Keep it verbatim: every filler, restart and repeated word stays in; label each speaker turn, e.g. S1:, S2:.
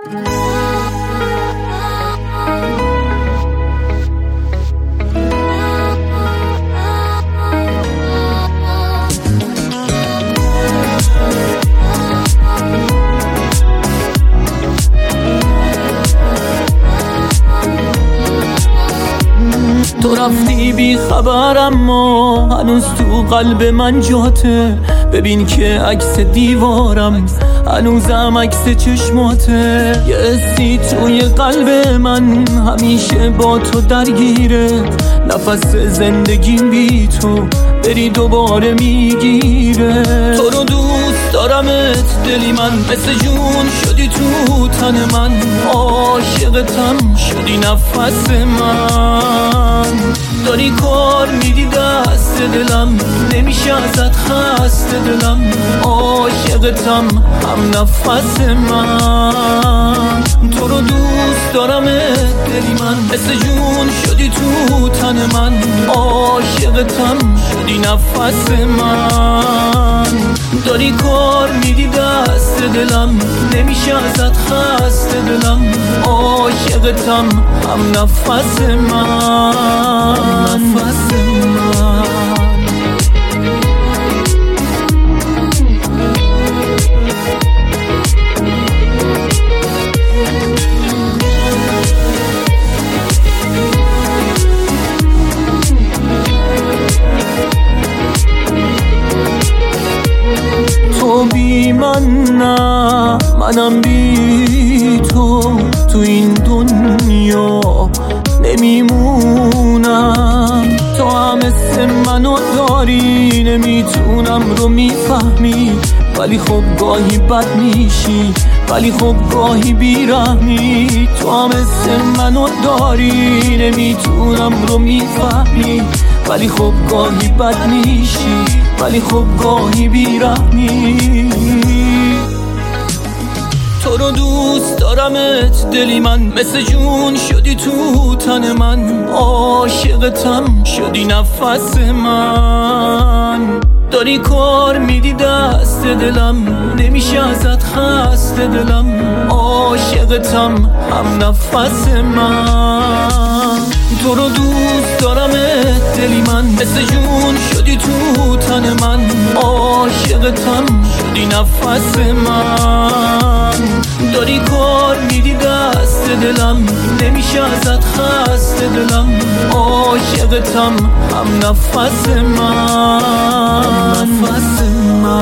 S1: تو رفتی بی خبر اما هنوز تو قلب من جاته. ببین که عکس دیوارم هنوزم عکس چشماته. یه حسی توی قلب من همیشه با تو درگیره. نفس زندگیم بی تو بری دوباره میگیره. تو رو دوست دارمت دلی من، مثل جون شدی تو تن من. عاشقتم شدی نفس من. داری کار میدی دست دلم، نمیشه ازت خسته دلم. عاشقتم هم نفس من. تو رو دوست دارمت دلی من، مثل جون شدی تو تن من. عاشقتم شدی نفس من. داری کار میدی دست دلم، نمیشه ازت خسته دلم. عاشقتم هم نفس من. نفس من. تو بی من نه، منم بی تو. تو این دنیا نمیمونم. تو هم مثل منو داری، نمیتونم رو میفهمی. ولی خب گاهی بد میشی، ولی خب گاهی بیرحمی. تو هم مثل منو داری، نمیتونم رو میفهمی. ولی خب گاهی بد میشی، ولی خب گاهی بیرحمی. تو رو دوست دارمت دلی من، مثل جون شدی تو تن من. عاشقتم شدی نفس من. داری کار میدی دست دلم، نمیشه ازت خسته دلم. عاشقتم هم نفس من. تو رو دوست دارمت دلی من، مثل جون شدی تو تن من. عاشقتم شدی نفس من. داری کار میدی دست دلم، نمیشه ازت خسته دلم. عاشقتم هم نفس من. نفس من.